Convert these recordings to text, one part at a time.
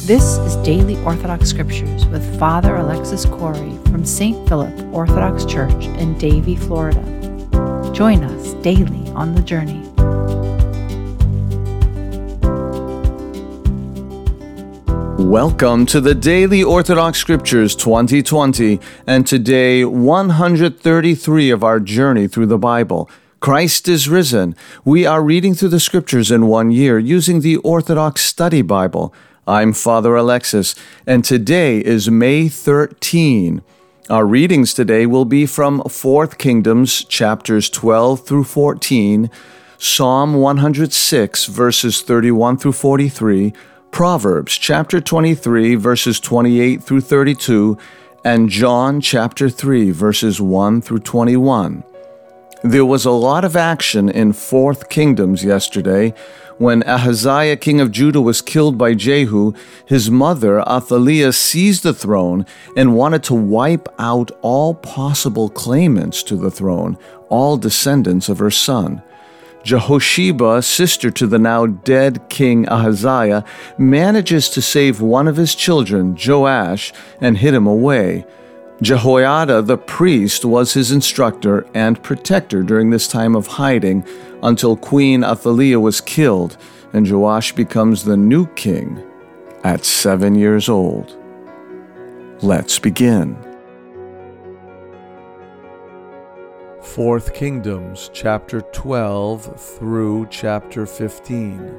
This is Daily Orthodox Scriptures with Father Alexis Corey from St. Philip Orthodox Church in Davie, Florida. Join us daily on the journey. Welcome to the Daily Orthodox Scriptures 2020, and today 133 of our journey through the Bible. Christ is risen. We are reading through the Scriptures in 1 year using the Orthodox Study Bible. I'm Father Alexis, and today is May 13. Our readings today will be from 4th Kingdoms, chapters 12 through 14, Psalm 106, verses 31 through 43, Proverbs chapter 23, verses 28 through 32, and John chapter 3, verses 1 through 21. There was a lot of action in 4th Kingdoms yesterday. When Ahaziah, king of Judah, was killed by Jehu, his mother, Athaliah, seized the throne and wanted to wipe out all possible claimants to the throne, all descendants of her son. Jehosheba, sister to the now dead King Ahaziah, manages to save one of his children, Joash, and hid him away. Jehoiada the priest was his instructor and protector during this time of hiding until Queen Athaliah was killed, and Joash becomes the new king at 7 years old. Let's begin. 4th Kingdoms, chapter 12 through chapter 15.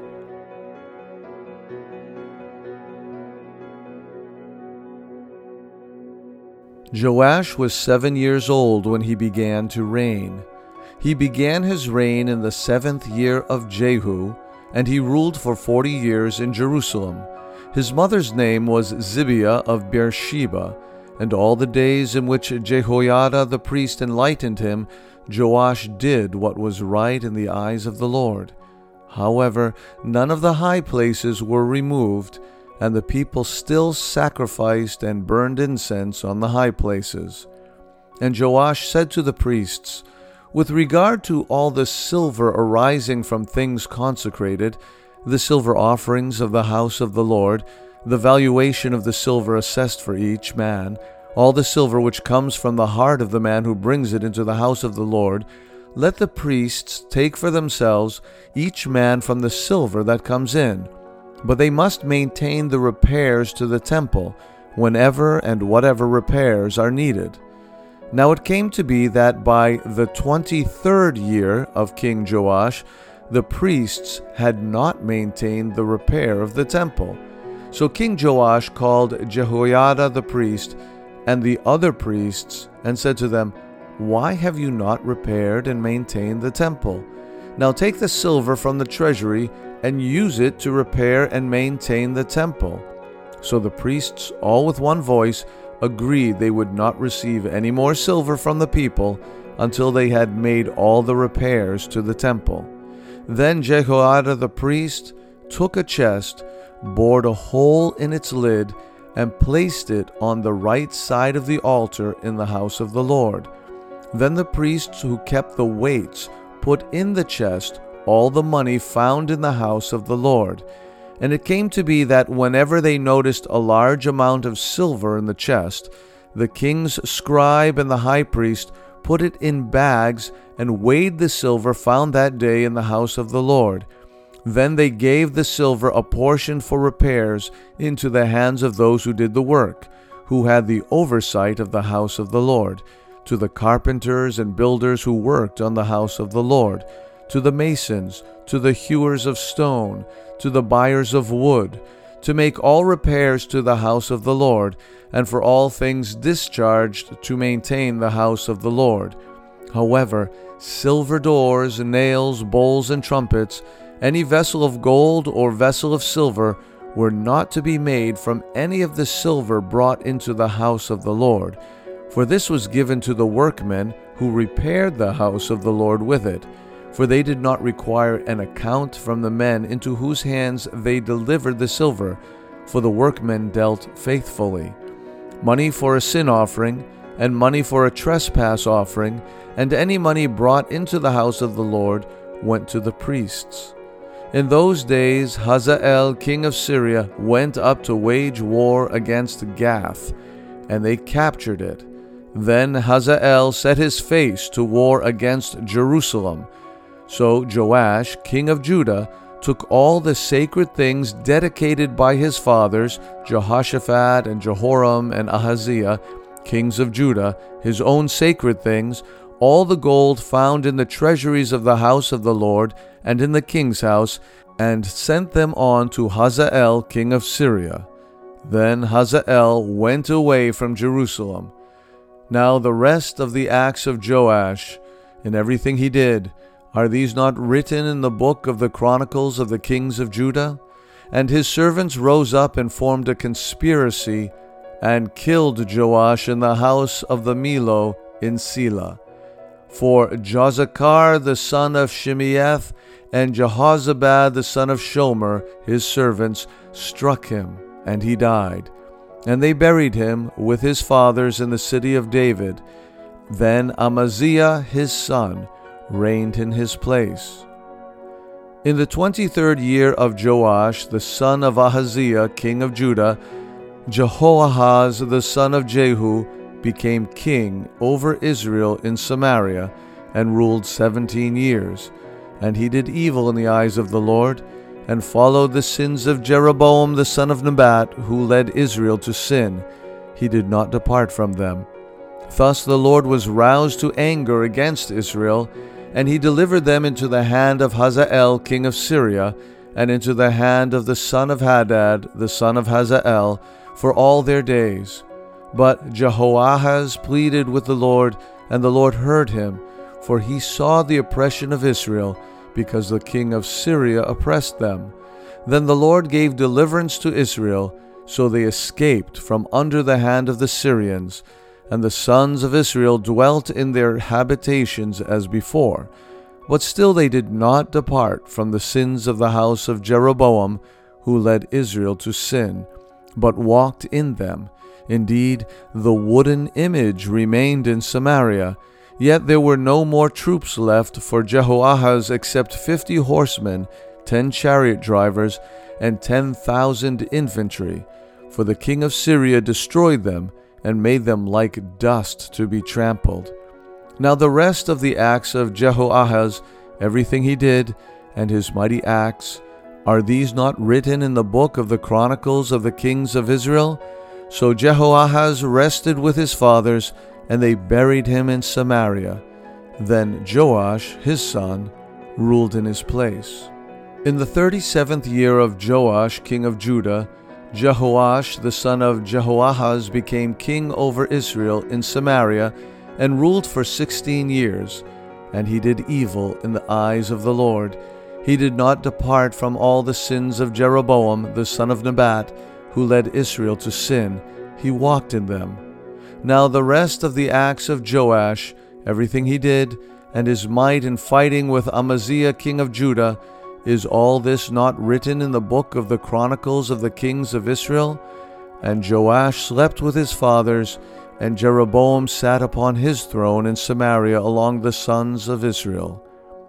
Joash was 7 years old when he began to reign. He began his reign in the 7th year of Jehu, and he ruled for 40 years in Jerusalem. His mother's name was Zibiah of Beersheba, and all the days in which Jehoiada the priest enlightened him, Joash did what was right in the eyes of the Lord. However, none of the high places were removed, and the people still sacrificed and burned incense on the high places. And Joash said to the priests, "With regard to all the silver arising from things consecrated, the silver offerings of the house of the Lord, the valuation of the silver assessed for each man, all the silver which comes from the heart of the man who brings it into the house of the Lord, let the priests take for themselves each man from the silver that comes in. But they must maintain the repairs to the temple, whenever and whatever repairs are needed." Now it came to be that by the 23rd year of King Joash, the priests had not maintained the repair of the temple. So King Joash called Jehoiada the priest and the other priests and said to them, "Why have you not repaired and maintained the temple? Now take the silver from the treasury and use it to repair and maintain the temple." So the priests, all with one voice, agreed they would not receive any more silver from the people until they had made all the repairs to the temple. Then Jehoiada the priest took a chest, bored a hole in its lid, and placed it on the right side of the altar in the house of the Lord. Then the priests who kept the weights put in the chest all the money found in the house of the Lord. And it came to be that whenever they noticed a large amount of silver in the chest, the king's scribe and the high priest put it in bags and weighed the silver found that day in the house of the Lord. Then they gave the silver a portion for repairs into the hands of those who did the work, who had the oversight of the house of the Lord, to the carpenters and builders who worked on the house of the Lord, to the masons, to the hewers of stone, to the buyers of wood, to make all repairs to the house of the Lord, and for all things discharged to maintain the house of the Lord. However, silver doors, nails, bowls, and trumpets, any vessel of gold or vessel of silver, were not to be made from any of the silver brought into the house of the Lord, for this was given to the workmen who repaired the house of the Lord with it. For they did not require an account from the men into whose hands they delivered the silver, for the workmen dealt faithfully. Money for a sin offering, and money for a trespass offering, and any money brought into the house of the Lord went to the priests. In those days Hazael king of Syria went up to wage war against Gath, and they captured it. Then Hazael set his face to war against Jerusalem. So Joash king of Judah took all the sacred things dedicated by his fathers, Jehoshaphat and Jehoram and Ahaziah, kings of Judah, his own sacred things, all the gold found in the treasuries of the house of the Lord and in the king's house, and sent them on to Hazael king of Syria. Then Hazael went away from Jerusalem. Now the rest of the acts of Joash, and everything he did, are these not written in the book of the Chronicles of the kings of Judah? And his servants rose up and formed a conspiracy, and killed Joash in the house of the Millo in Selah. For Jozachar the son of Shimeath and Jehozabad the son of Shomer, his servants, struck him, and he died. And they buried him with his fathers in the city of David. Then Amaziah his son reigned in his place. In the 23rd year of Joash the son of Ahaziah king of Judah, Jehoahaz the son of Jehu became king over Israel in Samaria, and ruled 17 years. And he did evil in the eyes of the Lord, and followed the sins of Jeroboam the son of Nebat, who led Israel to sin. He did not depart from them. Thus the Lord was roused to anger against Israel, and he delivered them into the hand of Hazael king of Syria, and into the hand of the son of Hadad the son of Hazael, for all their days. But Jehoahaz pleaded with the Lord, and the Lord heard him, for he saw the oppression of Israel, because the king of Syria oppressed them. Then the Lord gave deliverance to Israel, so they escaped from under the hand of the Syrians, and the sons of Israel dwelt in their habitations as before. But still they did not depart from the sins of the house of Jeroboam, who led Israel to sin, but walked in them. Indeed, the wooden image remained in Samaria, yet there were no more troops left for Jehoahaz except 50 horsemen, 10 chariot drivers, and 10,000 infantry. For the king of Syria destroyed them, and made them like dust to be trampled. Now the rest of the acts of Jehoahaz, everything he did, and his mighty acts, are these not written in the book of the Chronicles of the kings of Israel? So Jehoahaz rested with his fathers, and they buried him in Samaria. Then Joash, his son, ruled in his place. In the 37th year of Joash, king of Judah, Jehoash, the son of Jehoahaz, became king over Israel in Samaria, and ruled for 16 years. And he did evil in the eyes of the Lord. He did not depart from all the sins of Jeroboam, the son of Nebat, who led Israel to sin. He walked in them. Now the rest of the acts of Joash, everything he did, and his might in fighting with Amaziah king of Judah, is all this not written in the book of the Chronicles of the kings of Israel? And Joash slept with his fathers, and Jeroboam sat upon his throne in Samaria along the sons of Israel.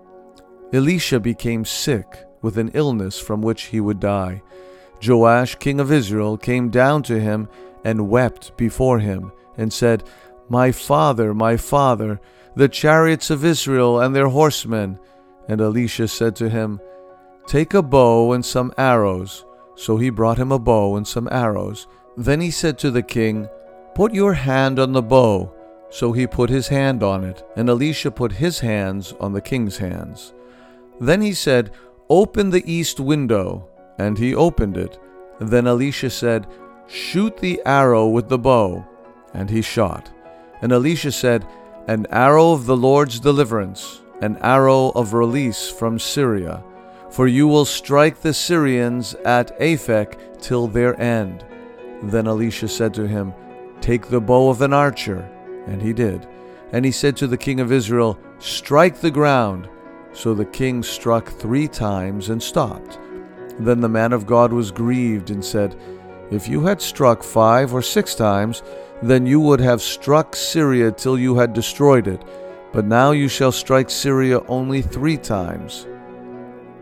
Elisha became sick with an illness from which he would die. Joash king of Israel came down to him and wept before him, and said, my father, the chariots of Israel and their horsemen. And Elisha said to him, take a bow and some arrows. So he brought him a bow and some arrows. Then he said to the king, put your hand on the bow. So he put his hand on it, and Elisha put his hands on the king's hands. Then he said, open the east window. And he opened it. Then Elisha said, shoot the arrow with the bow. And he shot. And Elisha said, an arrow of the Lord's deliverance, an arrow of release from Syria. For you will strike the Syrians at Aphek till their end. Then Elisha said to him, take the bow of an archer. And he did. And he said to the king of Israel, strike the ground. So the king struck 3 times and stopped. Then the man of God was grieved and said, if you had struck 5 or 6 times, then you would have struck Syria till you had destroyed it. But now you shall strike Syria only 3 times.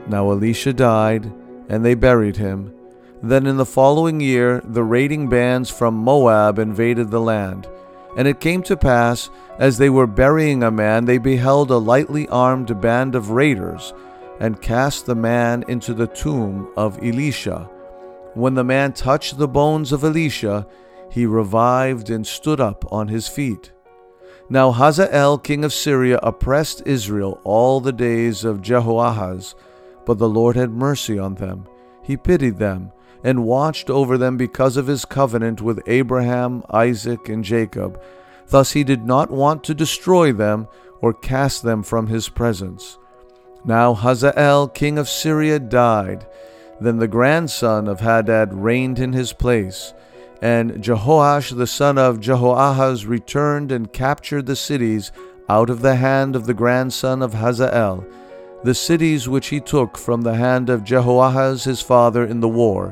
Now Elisha died, and they buried him. Then in the following year the raiding bands from Moab invaded the land. And it came to pass, as they were burying a man, they beheld a lightly armed band of raiders, and cast the man into the tomb of Elisha. When the man touched the bones of Elisha, he revived and stood up on his feet. Now Hazael king of Syria oppressed Israel all the days of Jehoahaz, but the Lord had mercy on them. He pitied them, and watched over them because of his covenant with Abraham, Isaac, and Jacob. Thus he did not want to destroy them or cast them from his presence. Now Hazael king of Syria died. Then the grandson of Hadad reigned in his place. And Jehoash the son of Jehoahaz returned and captured the cities out of the hand of the grandson of Hazael, the cities which he took from the hand of Jehoahaz his father in the war.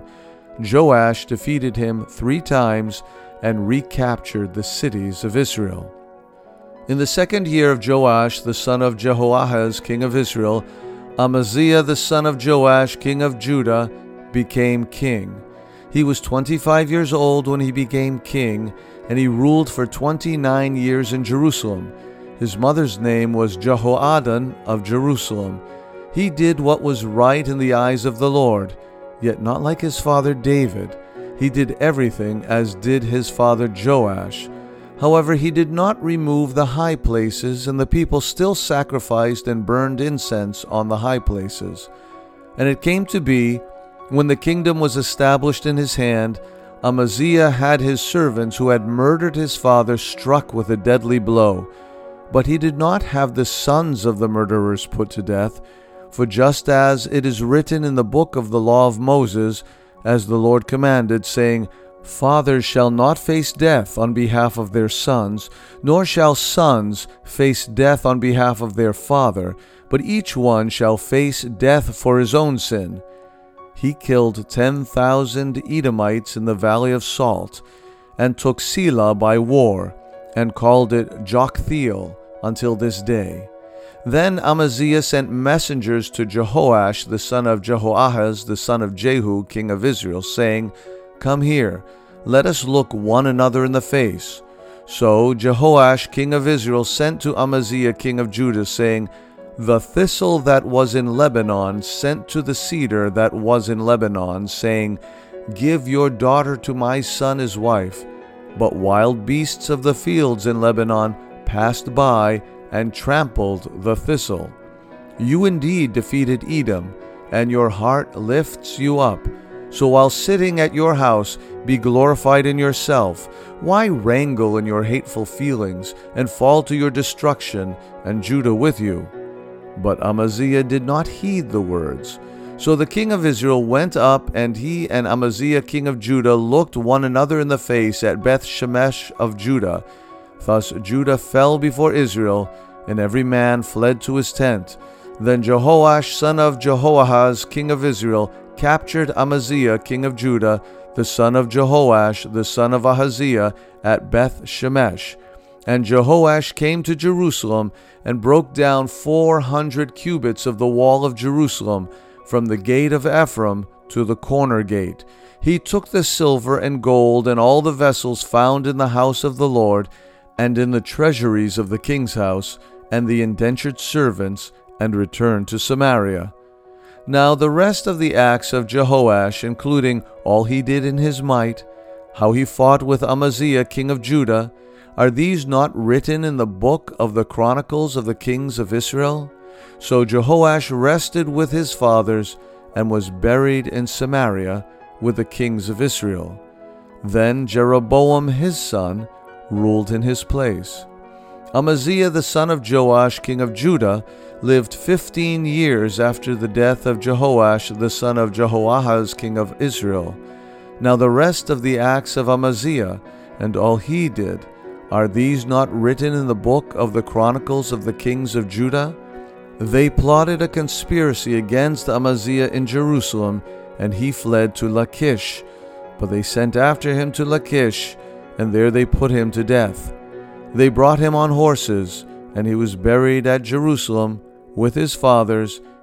Joash defeated him 3 times and recaptured the cities of Israel. In the 2nd year of Joash the son of Jehoahaz king of Israel, Amaziah the son of Joash king of Judah became king. He was 25 years old when he became king, and he ruled for 29 years in Jerusalem. His mother's name was Jehoaddan of Jerusalem. He did what was right in the eyes of the Lord, yet not like his father David. He did everything as did his father Joash. However, he did not remove the high places, and the people still sacrificed and burned incense on the high places. And it came to be, when the kingdom was established in his hand, Amaziah had his servants who had murdered his father struck with a deadly blow. But he did not have the sons of the murderers put to death, for just as it is written in the book of the law of Moses, as the Lord commanded, saying, Fathers shall not face death on behalf of their sons, nor shall sons face death on behalf of their father, but each one shall face death for his own sin. He killed 10,000 Edomites in the valley of Salt, and took Selah by war, and called it Joktheel until this day. Then Amaziah sent messengers to Jehoash the son of Jehoahaz the son of Jehu king of Israel, saying, Come here, let us look one another in the face. So Jehoash king of Israel sent to Amaziah king of Judah, saying, The thistle that was in Lebanon sent to the cedar that was in Lebanon, saying, Give your daughter to my son as wife. But wild beasts of the fields in Lebanon passed by and trampled the thistle. You indeed defeated Edom, and your heart lifts you up. So while sitting at your house, be glorified in yourself. Why wrangle in your hateful feelings, and fall to your destruction, and Judah with you? But Amaziah did not heed the words. So the king of Israel went up, and he and Amaziah king of Judah looked one another in the face at Beth Shemesh of Judah. Thus Judah fell before Israel, and every man fled to his tent. Then Jehoash son of Jehoahaz king of Israel captured Amaziah king of Judah, the son of Jehoash the son of Ahaziah, at Beth Shemesh. And Jehoash came to Jerusalem, and broke down 400 cubits of the wall of Jerusalem, from the gate of Ephraim to the corner gate. He took the silver and gold and all the vessels found in the house of the Lord, and in the treasuries of the king's house, and the indentured servants, and returned to Samaria. Now the rest of the acts of Jehoash, including all he did in his might, how he fought with Amaziah king of Judah, are these not written in the book of the Chronicles of the kings of Israel? So Jehoash rested with his fathers, and was buried in Samaria with the kings of Israel. Then Jeroboam his son ruled in his place. Amaziah the son of Joash king of Judah lived 15 years after the death of Jehoash the son of Jehoahaz king of Israel. Now the rest of the acts of Amaziah, and all he did, are these not written in the book of the Chronicles of the kings of Judah? They plotted a conspiracy against Amaziah in Jerusalem, and he fled to Lachish. But they sent after him to Lachish, and there they put him to death. They brought him on horses, and he was buried at Jerusalem with his fathers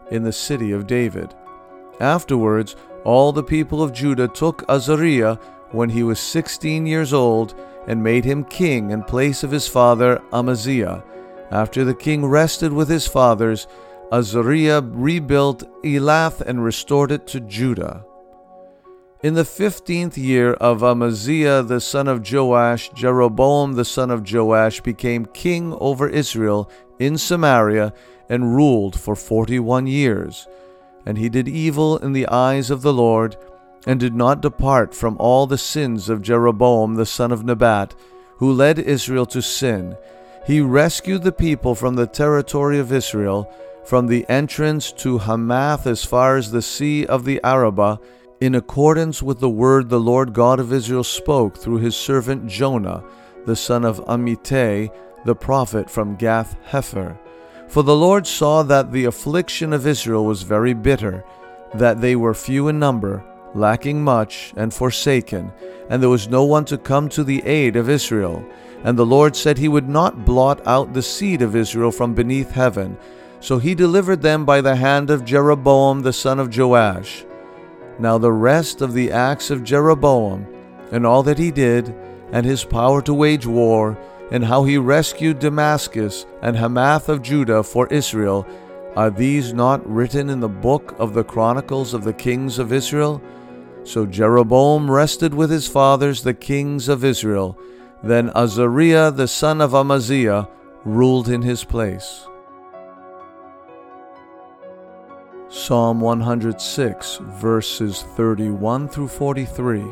in the city of David. Afterwards, all the people of Judah took Azariah when he was 16 years old and made him king in place of his father Amaziah. After the king rested with his fathers, Azariah rebuilt Elath and restored it to Judah. In the 15th year of Amaziah the son of Joash, Jeroboam the son of Joash became king over Israel in Samaria and ruled for 41 years. And he did evil in the eyes of the Lord, and did not depart from all the sins of Jeroboam the son of Nebat, who led Israel to sin. He rescued the people from the territory of Israel, from the entrance to Hamath as far as the sea of the Arabah, in accordance with the word the Lord God of Israel spoke through his servant Jonah, the son of Amittai, the prophet from Gath Hepher. For the Lord saw that the affliction of Israel was very bitter, that they were few in number, lacking much, and forsaken, and there was no one to come to the aid of Israel. And the Lord said he would not blot out the seed of Israel from beneath heaven. So he delivered them by the hand of Jeroboam the son of Joash. Now the rest of the acts of Jeroboam, and all that he did, and his power to wage war, and how he rescued Damascus and Hamath of Judah for Israel, are these not written in the book of the Chronicles of the kings of Israel? So Jeroboam rested with his fathers the kings of Israel. Then Azariah the son of Amaziah ruled in his place. Psalm 106, verses 31 through 43.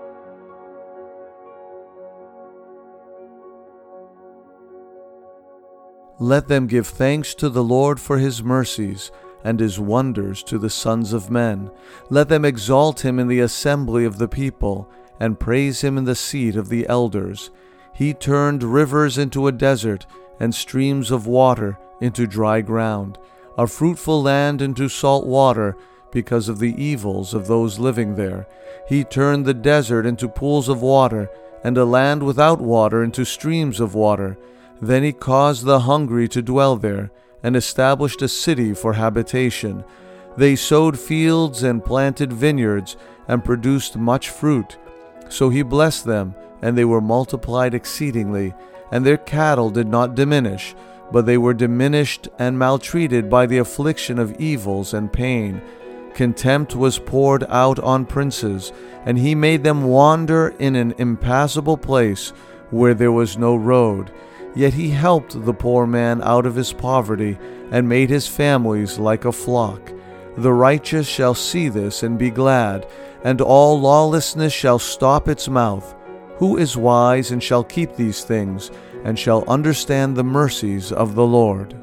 Let them give thanks to the Lord for his mercies, and his wonders to the sons of men. Let them exalt him in the assembly of the people, and praise him in the seat of the elders. He turned rivers into a desert, and streams of water into dry ground, a fruitful land into salt water, because of the evils of those living there. He turned the desert into pools of water, and a land without water into streams of water. Then he caused the hungry to dwell there, and established a city for habitation. They sowed fields and planted vineyards, and produced much fruit. So he blessed them, and they were multiplied exceedingly, and their cattle did not diminish, but they were diminished and maltreated by the affliction of evils and pain. Contempt was poured out on princes, and he made them wander in an impassable place where there was no road. Yet he helped the poor man out of his poverty, and made his families like a flock. The righteous shall see this and be glad, and all lawlessness shall stop its mouth. Who is wise and shall keep these things, and shall understand the mercies of the Lord?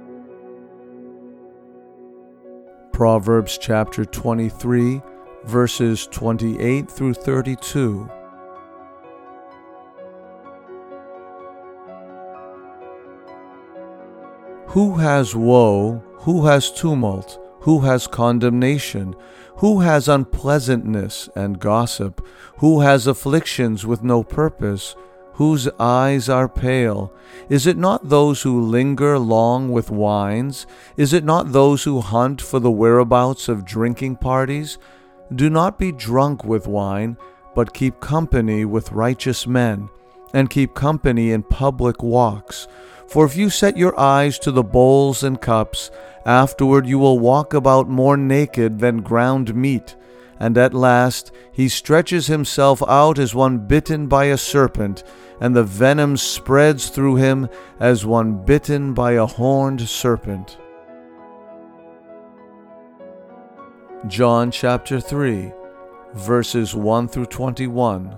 Proverbs chapter 23, verses 28 through 32. Who has woe? Who has tumult? Who has condemnation? Who has unpleasantness and gossip? Who has afflictions with no purpose? Whose eyes are pale? Is it not those who linger long with wines? Is it not those who hunt for the whereabouts of drinking parties? Do not be drunk with wine, but keep company with righteous men, and keep company in public walks. For if you set your eyes to the bowls and cups, afterward you will walk about more naked than ground meat. And at last he stretches himself out as one bitten by a serpent, and the venom spreads through him as one bitten by a horned serpent. John chapter 3, verses 1 through 21.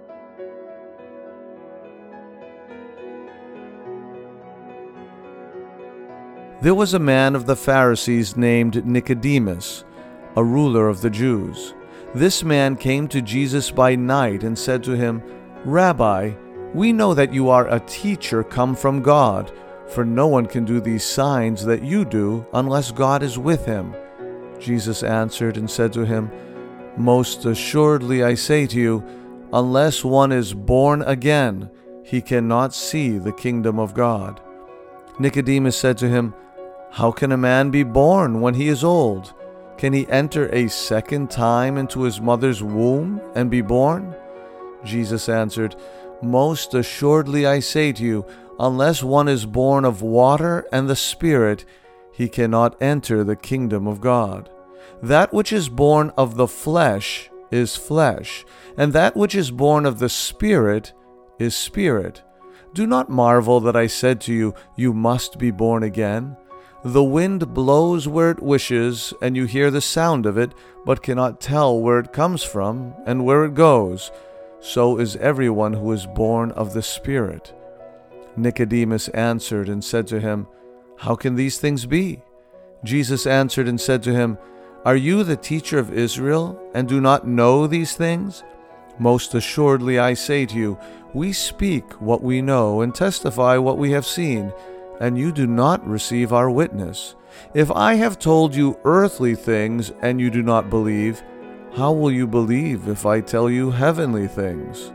There was a man of the Pharisees named Nicodemus, a ruler of the Jews. This man came to Jesus by night and said to him, Rabbi, we know that you are a teacher come from God, for no one can do these signs that you do unless God is with him. Jesus answered and said to him, Most assuredly I say to you, unless one is born again, he cannot see the kingdom of God. Nicodemus said to him, How can a man be born when he is old? Can he enter a second time into his mother's womb and be born?" Jesus answered, "Most assuredly I say to you, unless one is born of water and the Spirit, he cannot enter the kingdom of God. That which is born of the flesh is flesh, and that which is born of the Spirit is spirit. Do not marvel that I said to you, you must be born again. The wind blows where it wishes, and you hear the sound of it, but cannot tell where it comes from and where it goes. So is everyone who is born of the Spirit." Nicodemus answered and said to him, "How can these things be?" Jesus answered and said to him, "Are you the teacher of Israel, and do not know these things? Most assuredly I say to you, we speak what we know and testify what we have seen, and you do not receive our witness. If I have told you earthly things and you do not believe, how will you believe if I tell you heavenly things?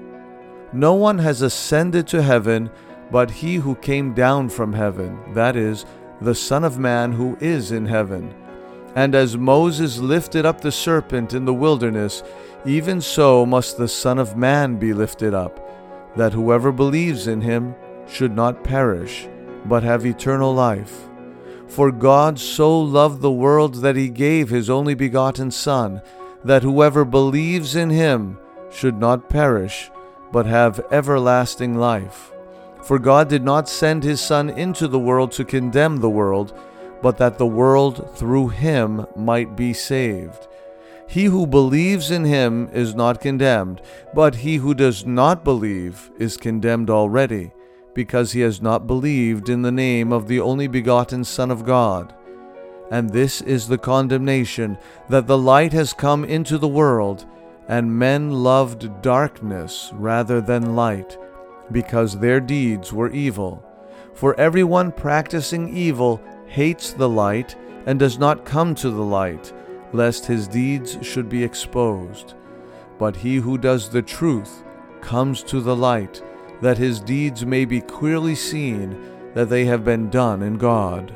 No one has ascended to heaven but he who came down from heaven, that is, the Son of Man who is in heaven. And as Moses lifted up the serpent in the wilderness, even so must the Son of Man be lifted up, that whoever believes in him should not perish, but have eternal life. For God so loved the world that he gave his only begotten Son, that whoever believes in him should not perish, but have everlasting life. For God did not send his Son into the world to condemn the world, but that the world through him might be saved. He who believes in him is not condemned, but he who does not believe is condemned already, because he has not believed in the name of the only begotten Son of God. And this is the condemnation, that the light has come into the world, and men loved darkness rather than light, because their deeds were evil. For everyone practicing evil hates the light and does not come to the light, lest his deeds should be exposed. But he who does the truth comes to the light, that his deeds may be clearly seen that they have been done in God.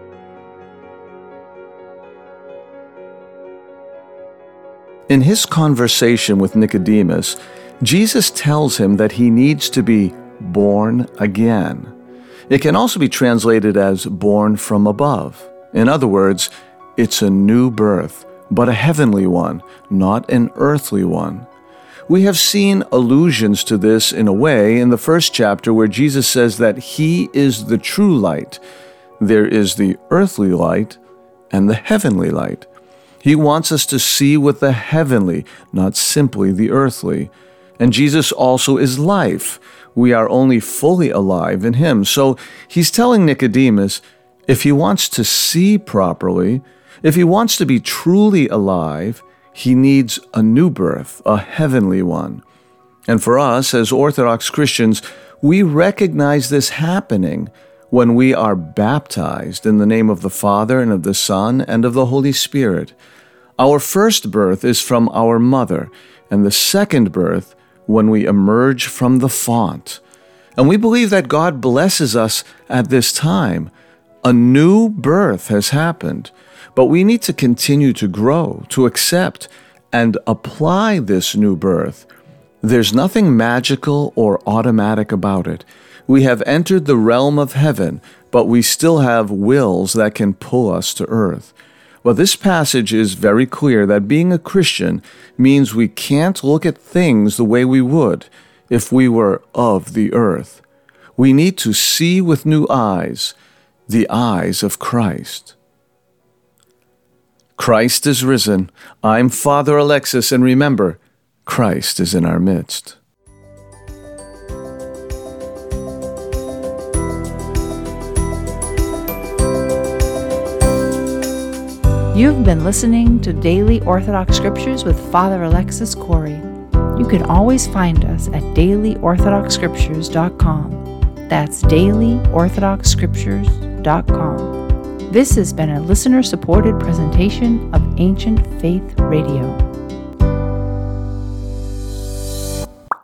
In his conversation with Nicodemus, Jesus tells him that he needs to be born again. It can also be translated as born from above. In other words, it's a new birth, but a heavenly one, not an earthly one. We have seen allusions to this in a way in the first chapter where Jesus says that he is the true light. There is the earthly light and the heavenly light. He wants us to see with the heavenly, not simply the earthly. And Jesus also is life. We are only fully alive in him. So he's telling Nicodemus, if he wants to see properly, if he wants to be truly alive, he needs a new birth, a heavenly one. And for us, as Orthodox Christians, we recognize this happening when we are baptized in the name of the Father and of the Son and of the Holy Spirit. Our first birth is from our mother, and the second birth when we emerge from the font. And we believe that God blesses us at this time. A new birth has happened, but we need to continue to grow, to accept, and apply this new birth. There's nothing magical or automatic about it. We have entered the realm of heaven, but we still have wills that can pull us to earth. Well, this passage is very clear that being a Christian means we can't look at things the way we would if we were of the earth. We need to see with new eyes, the eyes of Christ. Christ is risen. I'm Father Alexis, and remember, Christ is in our midst. You've been listening to Daily Orthodox Scriptures with Father Alexis Corey. You can always find us at dailyorthodoxscriptures.com. That's dailyorthodoxscriptures.com. This has been a listener-supported presentation of Ancient Faith Radio.